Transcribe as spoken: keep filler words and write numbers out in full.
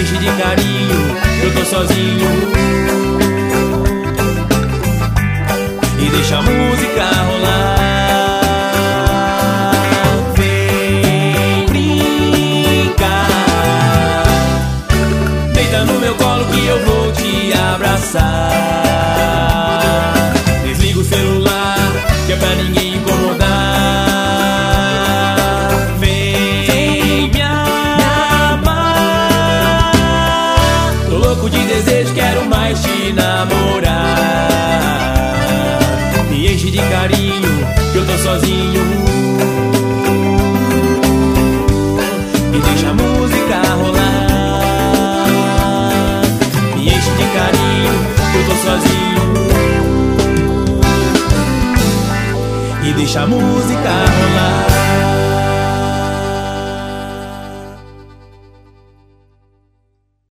enche de carinho, eu tô sozinho. E deixa a música rolar. Vem brincar, deita no meu colo que eu vou te abraçar. Desliga o celular, que é pra ninguém incomodar. Vem me amar, tô louco de desejo, quero mais te namorar. Me enche de carinho, que eu tô sozinho. E deixa a música rolar. Me enche de carinho, que eu tô sozinho. E deixa a música rolar.